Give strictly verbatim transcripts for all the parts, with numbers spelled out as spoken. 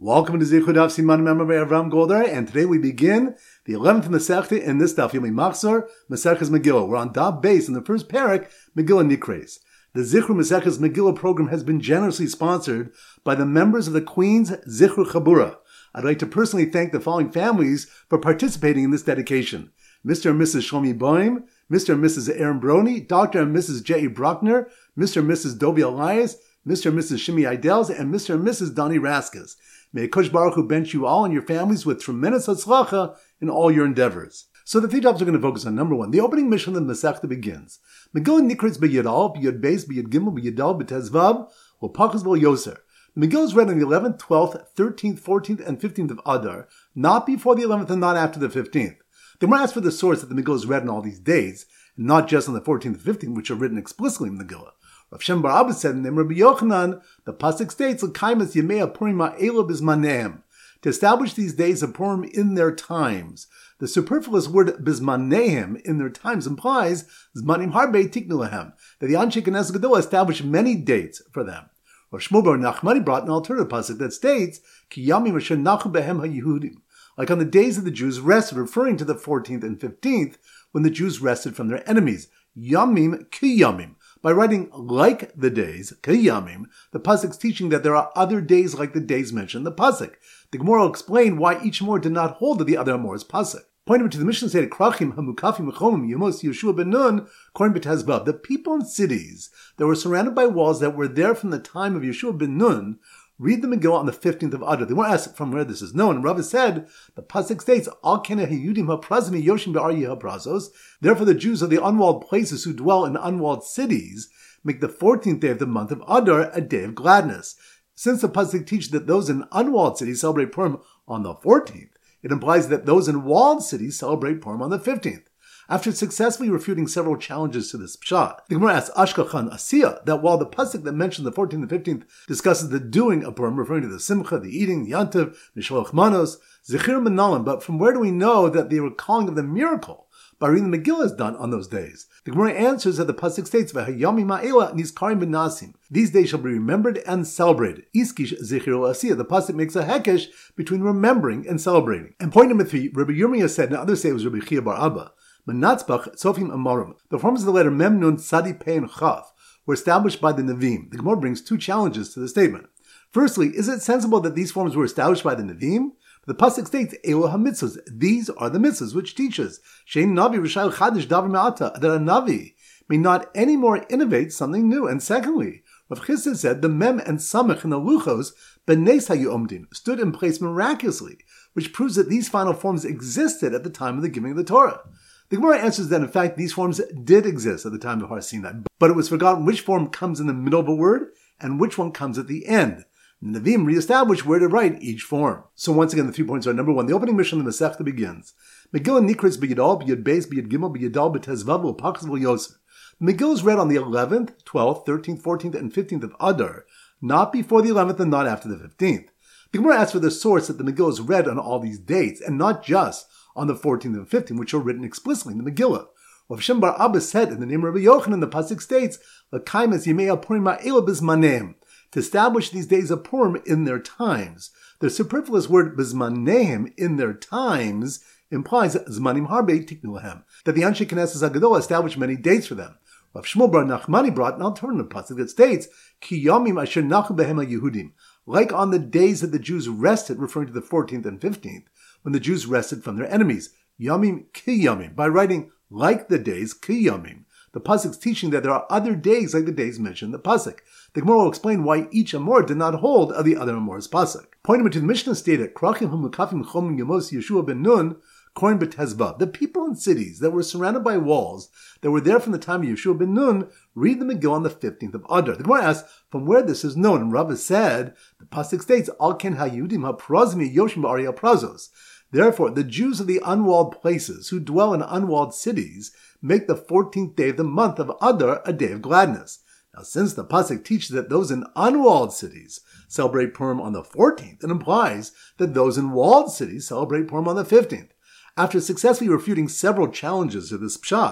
Welcome to Zichud Daf Siman Member by Avram Goldar, and today we begin the eleventh Masechta in this Daf Yomi Machzor, Maseches Megillah. We're on Daf base in the first parak, Megillah Nikres. The Zichur Maseches Megillah program has been generously sponsored by the members of the Queen's Zichur Chabura. I'd like to personally thank the following families for participating in this dedication: Mister and Missus Shlomi Boim, Mister and Missus Aaron Brony, Doctor and Missus J. Bruckner, Mister and Missus Dovi Elias, Mister and Missus Shimi Idels, and Mister and Missus Donnie Raskas. May Kosh Baruch Hu bench you all and your families with tremendous hatzlacha in all your endeavors. So the three topics we're going to focus on. Number one, the opening mission of the Masechta begins. Megillah Nikritz b'Yud Al, b'Yud Beis, b'Yud Gimel, b'Yud Dal, b'Tezvav, u'Pachas b'Yoser. The Megillah is read on the eleventh, twelfth, thirteenth, fourteenth, and fifteenth of Adar, not before the eleventh and not after the fifteenth. The Gemara asks for the source that the Megillah is read on all these days, and not just on the fourteenth and fifteenth, which are written explicitly in the Megillah. Rav Shem Bar Abba said in the name of Rabbi Yochanan, the pasuk states, "L'kaimas Yemei Purim ha'elu b'zmaneim," to establish these days of Purim in their times. The superfluous word "bizmaneim" in their times implies "zmanim harbe tiknu lahem," that the Anshe Knesset Gedolah established many dates for them. Rav Shmuel Bar Nachmani brought an alternative pasuk that states, "Ki yamim asher nachu behem haYehudim," like on the days that the Jews rested, referring to the fourteenth and fifteenth, when the Jews rested from their enemies. Yamim ki yamim. By writing like the days, Kiyamim, the Pasuk's teaching that there are other days like the days mentioned in the Pasuk. The Gemara will explain why each Amor did not hold to the other Amor's Pasuk. Pointing to the Mishnah stated, Krachim, Hamukafim, Chomim, Yemos, Yeshua ben Nun, Korin b'Tezvav, the people in cities that were surrounded by walls that were there from the time of Yeshua ben Nun, read the Megillah on the fifteenth of Adar. They weren't asked from where this is known. And Rava said, the Pasuk states, Al kene hayudim haprazmi yoshim be'aryi haprazos. Therefore the Jews of the unwalled places who dwell in unwalled cities make the fourteenth day of the month of Adar a day of gladness. Since the Pasuk teaches that those in unwalled cities celebrate Purim on the fourteenth, it implies that those in walled cities celebrate Purim on the fifteenth. After successfully refuting several challenges to this pshat, the Gemara asks Ashkachan Asiya that while the pasuk that mentioned the fourteenth and fifteenth discusses the doing of Purim, referring to the Simcha, the eating, the Yantiv, Mishloach Manos, Zechir Menalim, but from where do we know that they were calling of the miracle by reading the Megillah is done on those days? The Gemara answers that the pasuk states, "V'hayami ma'ela nizkarim b'nasim." These days shall be remembered and celebrated. Iskish Zechir Asiya. The pasuk makes a hekesh between remembering and celebrating. And point number three, Rabbi Yirmiyah said, and others say it was Rabbi Chia Bar Abba, Menatzbach Sofim Amorim. The forms of the letter Mem Nun Sadi Pei and Chaf were established by the Nevi'im. The Gemara brings two challenges to the statement. Firstly, is it sensible that these forms were established by the Nevi'im? The pasuk states, "Elo hamitzvos." These are the mitzvahs, which teaches Shein Navi Rishayil Chadish Davar Me'ata, that a Navi may not any more innovate something new. And secondly, Rav Chisda said the Mem and Samech in the Luchos B'neis Hayomdim stood in place miraculously, which proves that these final forms existed at the time of the giving of the Torah. The Gemara answers that in fact these forms did exist at the time of Har Sinai, but it was forgotten which form comes in the middle of a word and which one comes at the end. The Nevi'im reestablished where to write each form. So once again, the three points are: number one, the opening mission of the Masechta begins. Megillah Nikritz b'Yud Al, b'Yud Beis, b'Yud Gimel, b'Yud Dal, b'Tezvav, u'Pachas b'Yoser. The Megillah is read on the eleventh, twelfth, thirteenth, fourteenth, and fifteenth of Adar, not before the eleventh and not after the fifteenth. The Gemara asks for the source that the Megillah is read on all these dates, and not just on the fourteenth and fifteenth, which are written explicitly in the Megillah. Rav Shem Bar Abba said in the name of Rabbi Yochanan, the pasuk states, "L'kaimas Yemei Purim ha'elu b'zmaneim," to establish these days of Purim in their times. The superfluous word "b'zmaneim," in their times, implies zmanim harbe tiknu lahem, that the Anshe Knesset Gedolah established many dates for them. Rav Shmuel Bar Nachmani brought an alternative pasuk that states, "Ki yamim asher nachu behem haYehudim," like on the days that the Jews rested, referring to the fourteenth and fifteenth, when the Jews rested from their enemies. Yamim ki yamim. By writing like the days ki yamim, the pasuk's teaching that there are other days like the days mentioned in the pasuk. The Gemara will explain why each Amor did not hold of the other Amor's pasuk. Pointing to the Mishnah stated, Krachim Hamukafim Chomim Yemos Yeshua ben Nun, Korin b'Tezvav. The people in cities that were surrounded by walls that were there from the time of Yeshua ben Nun read the Megillah on the fifteenth of Adar. The Gemara asks from where this is known, and Rava said, the pasuk states, Al ken hayudim haprazmi yoshim ba'ari haprazos. Therefore, the Jews of the unwalled places who dwell in unwalled cities make the fourteenth day of the month of Adar a day of gladness. Now, since the pasuk teaches that those in unwalled cities celebrate Purim on the fourteenth, it implies that those in walled cities celebrate Purim on the fifteenth. After successfully refuting several challenges to this pshat,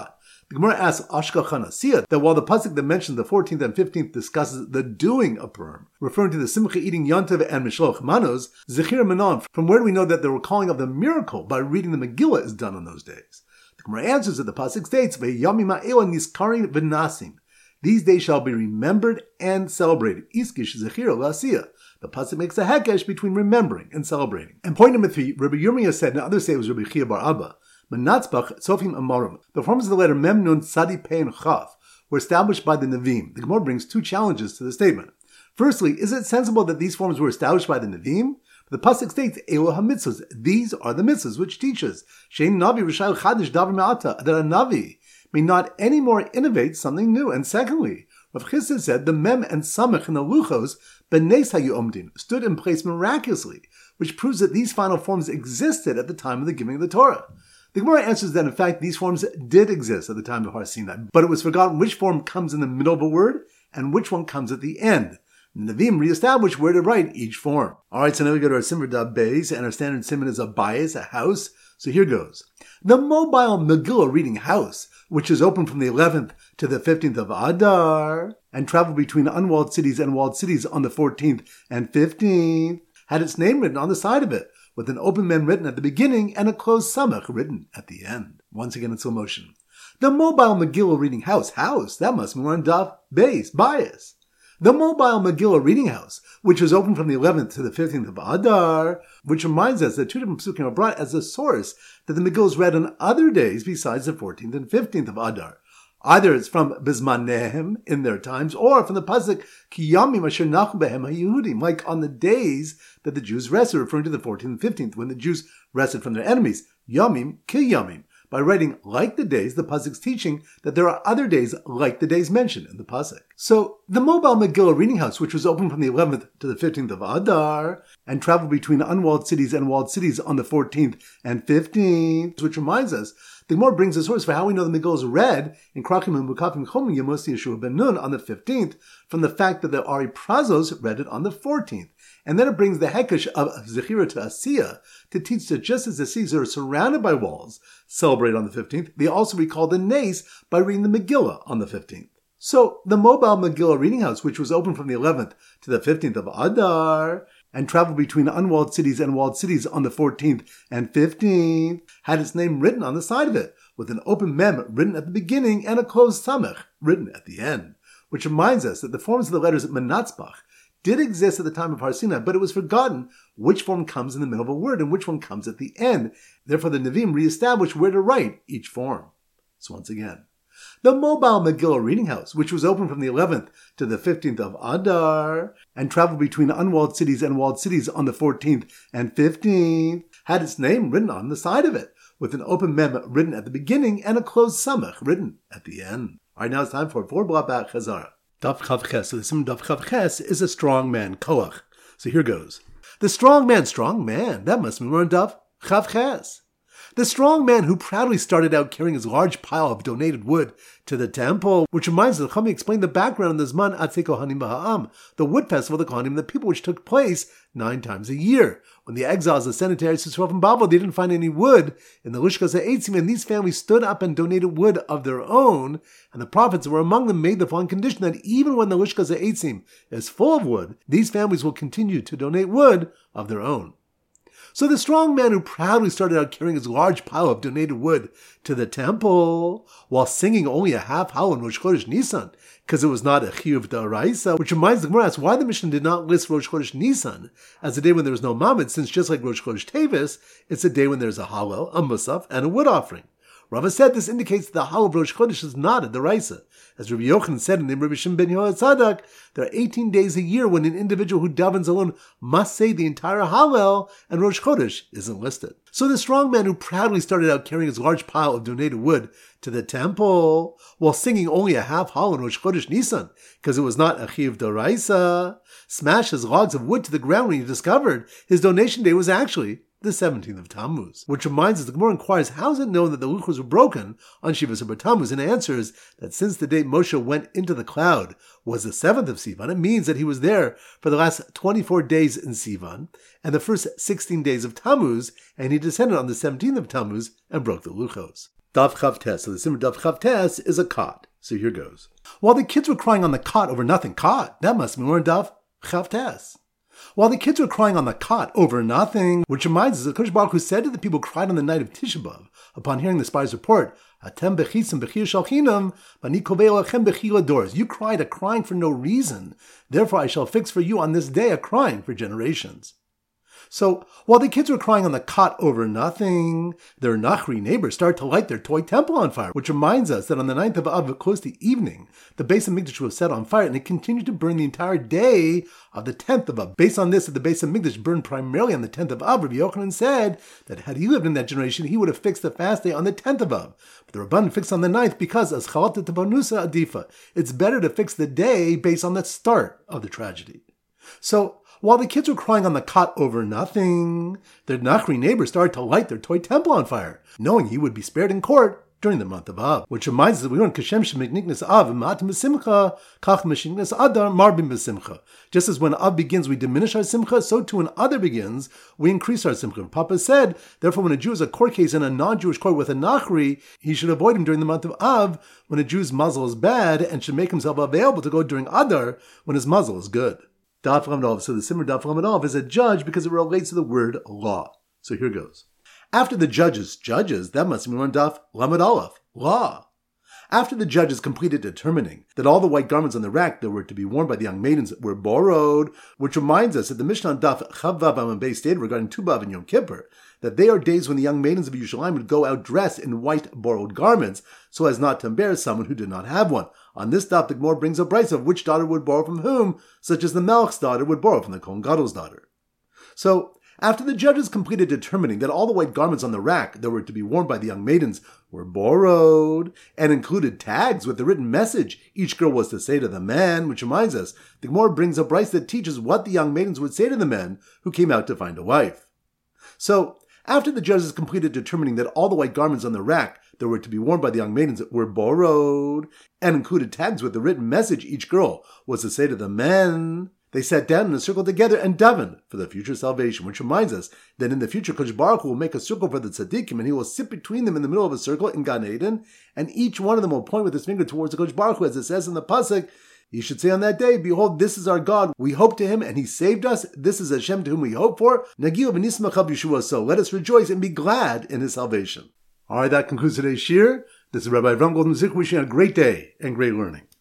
The Gemara asks Ashkachan Asiyah that while the pasuk that mentions the fourteenth and fifteenth discusses the doing of Purim, referring to the Simcha eating Yontiv and Mishloach Manos, Zechir Manon, from where do we know that the recalling of the miracle by reading the Megillah is done on those days? The Gemara answers that the pasuk states, Ve'yamim ha'ela niskarin v'nasim. These days shall be remembered and celebrated. Iskish Zechir L'Asiyah. The pasuk makes a hekesh between remembering and celebrating. And point number three, Rabbi Yirmiyah said, and others say it was Rabbi Chia bar Abba, Menatzbach Tzofim Amorim. The forms of the letter Mem Nun Tzadi Pei and Chaf were established by the Nevi'im. The Gemara brings two challenges to the statement. Firstly, is it sensible that these forms were established by the Nevi'im? The pasuk states, Elo HaMitzvahs. These are the mitzvahs, which teaches Shein Navi Rishai Chadish Davar Me'ata, that a Navi may not any more innovate something new. And secondly, Rav Chisda said the Mem and Samech in the Luchos B'neis Hayu Omdin stood in place miraculously, which proves that these final forms existed at the time of the giving of the Torah. The Gemara answers that in fact these forms did exist at the time of Har Sinai, but it was forgotten which form comes in the middle of a word and which one comes at the end. The Nevi'im reestablished where to write each form. Alright, so now we go to our Simmer Dab Beis, and our standard simon is a bias, a house. So here goes. The mobile Megillah reading house, which is open from the eleventh to the fifteenth of Adar, and traveled between unwalled cities and walled cities on the fourteenth and fifteenth, had its name written on the side of it, with an open mem written at the beginning and a closed samach written at the end. Once again in slow motion. The mobile Megillah reading house, house, that must mean we're on Daf Beis, bias. The mobile Megillah reading house, which was open from the eleventh to the fifteenth of Adar, which reminds us that two different psukim are brought as a source that the Megillah is read on other days besides the fourteenth and fifteenth of Adar. Either it's from Bizmanehem, in their times, or from the pasuk Ki Yamim Asher Nachu Behem HaYehudim, like on the days that the Jews rested, referring to the fourteenth and fifteenth, when the Jews rested from their enemies. Yamim Ki Yamim. By writing like the days, the pasuk's teaching that there are other days like the days mentioned in the pasuk. So, the mobile Megillah reading house, which was open from the eleventh to the fifteenth of Adar, and traveled between unwalled cities and walled cities on the fourteenth and fifteenth, which reminds us, the Gemara brings a source for how we know the Megillah is read in Krachim and Mukafim Chomim Yemosi Yeshua ben Nun on the fifteenth, from the fact that the Ari Prazos read it on the fourteenth. And then it brings the Hekesh of Zechira to Asiyah to teach that just as the cities are surrounded by walls, celebrate on the fifteenth, they also recall the Nace by reading the Megillah on the fifteenth. So, the mobile Megillah reading house, which was open from the eleventh to the fifteenth of Adar, and traveled between unwalled cities and walled cities on the fourteenth and fifteenth, had its name written on the side of it, with an open mem written at the beginning and a closed samech written at the end. Which reminds us that the forms of the letters Menatzbach did exist at the time of Har Sinai, but it was forgotten which form comes in the middle of a word and which one comes at the end. Therefore, the Nevi'im reestablished where to write each form. So once again, the mobile Megillah reading house, which was open from the eleventh to the fifteenth of Adar, and traveled between unwalled cities and walled cities on the fourteenth and fifteenth, had its name written on the side of it, with an open mem written at the beginning and a closed samach written at the end. All right, now it's time for four blabak chazara. Daf Chav Ches. So the sim Daf Chav Ches is a strong man, koach. So here goes. The strong man, strong man. That must mean we're on Daf Chav Ches. The strong man who proudly started out carrying his large pile of donated wood to the temple, which reminds us, the Chacham explained the background of the Zman Atzei Kohanim B'Ha'am, the wood festival of the Kohanim, the people, which took place nine times a year. When the exiles ascended to Eretz Yisrael from Babel, they didn't find any wood in the Lishkas HaEtzim, and these families stood up and donated wood of their own, and the prophets who were among them made the following condition, that even when the Lishkas HaEtzim is full of wood, these families will continue to donate wood of their own. So the strong man who proudly started out carrying his large pile of donated wood to the temple, while singing only a half howl in Rosh Chodesh Nisan, because it was not a chiyuv d'oraisa, which reminds the Gemara why the Mishnah did not list Rosh Chodesh Nisan as a day when there was no Mamid, since just like Rosh Chodesh Tevis, it's a day when there's a Hallel, a Musaf, and a wood offering. Rava said this indicates that the Hallel of Rosh Chodesh is not a d'oraisa. As Rabbi Yochanan said in the Rabbi Shimon ben Yochai Tzadok, there are eighteen days a year when an individual who davens alone must say the entire Hallel, and Rosh Chodesh isn't listed. So the strong man who proudly started out carrying his large pile of donated wood to the temple, while singing only a half Hallel in Rosh Chodesh Nisan, because it was not a chiyuv d'oraisa, smashed his logs of wood to the ground when he discovered his donation day was actually the seventeenth of Tammuz. Which reminds us, the Gemara inquires, how is it known that the luchos were broken on Shiva Sabbat Tammuz? And answers that since the date Moshe went into the cloud was the seventh of Sivan, it means that he was there for the last twenty-four days in Sivan, and the first sixteen days of Tammuz, and he descended on the seventeenth of Tammuz and broke the luchos. Daf Chavtes. So the Simmer Daf Chavtes is a cot. So here goes. While the kids were crying on the cot over nothing, cot, that must be more Daf Chavtes. While the kids were crying on the cot over nothing, which reminds us that Kodesh Baruch Hu said to the people who cried on the night of Tisha B'Av, upon hearing the spy's report, Atem bechisim bechir shalchinam, bani kovei lachem bechir doors. You cried a crying for no reason. Therefore I shall fix for you on this day a crying for generations. So, while the kids were crying on the cot over nothing, their Nachri neighbors started to light their toy temple on fire, which reminds us that on the ninth of Av, close to evening, the Beis HaMikdash was set on fire, and it continued to burn the entire day of the tenth of Av. Based on this, that the Beis HaMikdash burned primarily on the tenth of Av, Rabbi Yochanan said that had he lived in that generation, he would have fixed the fast day on the tenth of Av. But the Rabbanan fixed on the ninth because, as Chalata Tabanusa Adifa, it's better to fix the day based on the start of the tragedy. So, while the kids were crying on the cot over nothing, their Nachri neighbors started to light their toy temple on fire, knowing he would be spared in court during the month of Av. Which reminds us that we learn Kashem Shemikniknas Av, Matim B'Simcha, Kach Meshiknas Adar, Marbim B'Simcha. Just as when Av begins, we diminish our Simcha, so too when Adar begins, we increase our Simcha. Papa said, therefore, when a Jew has a court case in a non-Jewish court with a Nachri, he should avoid him during the month of Av, when a Jew's muzzle is bad, and should make himself available to go during Adar, when his muzzle is good. Daf Lamed. So the Simmer Daf Lamed is a judge because it relates to the word law. So here goes. After the judges, judges, that must mean on Daf Lamed Aleph, law. After the judges completed determining that all the white garments on the rack that were to be worn by the young maidens were borrowed, which reminds us that the Mishnah on Daf Chav Vav Amud Beis stated regarding Tu B'Av and Yom Kippur, that they are days when the young maidens of Yerushalayim would go out dressed in white borrowed garments, so as not to embarrass someone who did not have one. On this daf, the Gemara brings a brayso of which daughter would borrow from whom, such as the Melch's daughter would borrow from the Kohen Gadol's daughter. So, after the judges completed determining that all the white garments on the rack that were to be worn by the young maidens were borrowed, and included tags with the written message each girl was to say to the men, which reminds us, the Gemara brings a brayso that teaches what the young maidens would say to the men who came out to find a wife. So, after the judges completed determining that all the white garments on the rack that were to be worn by the young maidens were borrowed, and included tags with the written message each girl was to say to the men, they sat down in a circle together and davened for the future salvation, which reminds us that in the future Kodesh Baruch Hu will make a circle for the tzaddikim, and he will sit between them in the middle of a circle in Gan Eden, and each one of them will point with his finger towards the Kodesh Baruch Hu, as it says in the pasuk. You should say on that day, behold, this is our God. We hope to him, and he saved us. This is Hashem to whom we hope for. Nagiu v'nismach b'Yeshua. So let us rejoice and be glad in his salvation. All right, that concludes today's shir. This is Rabbi Avram Goldman Zik wishing you a great day and great learning.